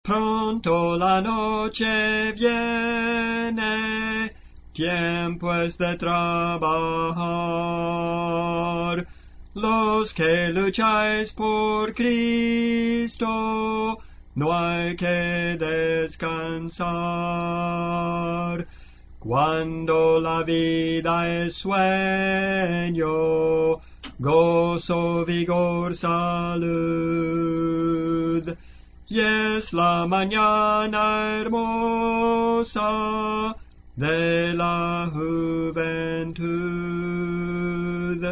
Pronto la noche viene, tiempo es de trabajar. Los que lucháis por Cristo, no hay que descansar. Cuando la vida es sueño, gozo, vigor, salud. Y es la mañana hermosa de la juventud.